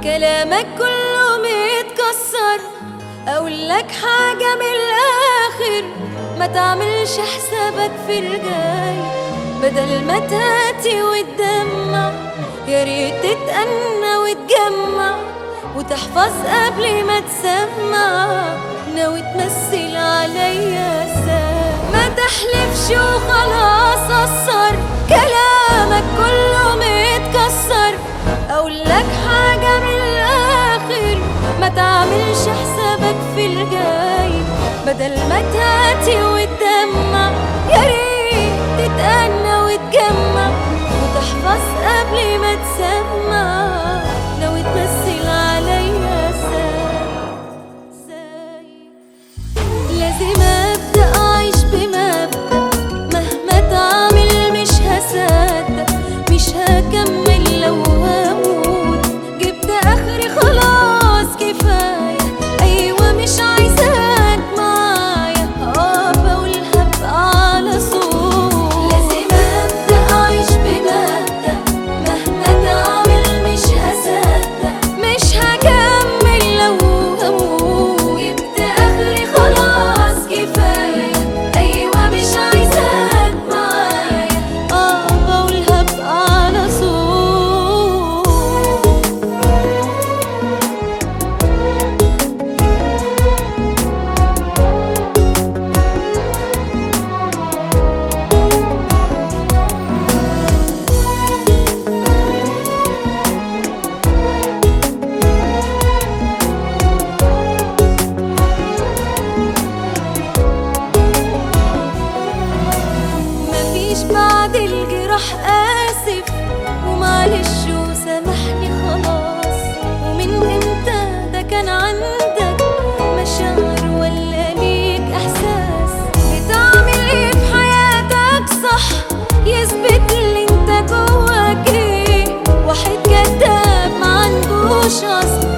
كلامك كله متكسر. اقولك حاجة من الاخر، ما تعملش حسابك في الجاي. بدل ما تهاتي وتدمع، يا ريت تتأنى وتجمع وتحفظ قبل ما تسمع. ناوي تمثل عليا ازاي؟ ما تحلفش وخلاص قصر، كلامك كله متكسر. اقولك حاجة من الاخر، ما تعملش حسابك في الجاي. بدل ما تهاتي وتدمع، يا ريت تتأنى وتجمع وتحفظ قبل ما تسمع. ناوي تمثل عليا ازاي؟ لازم ابدأ اعيش بمبدأ، مهما تعمل مش هصدق، مش هكمل لو هموت. جبت اخري خلاص كفاية، ايوه مش عايزاك معايا. بقولها بقى على صوت. لازم ابدأ اعيش بمبدأ، مهما تعمل مش هصدق، مش هكمل لو هموت. جبت اخري خلاص كفاية، ايوه مش عايزاك معايا. بقولها بقى على صوت. مفيش بعد الجراح آسف، ومعلش وسامحني خلاص. ومن امتى ده كان عندك مشاعر ولا ليك احساس؟ بتعمل ايه في حياتك صح يثبت اللي انت جواك ايه؟ واحد كداب ما عندوش اصل،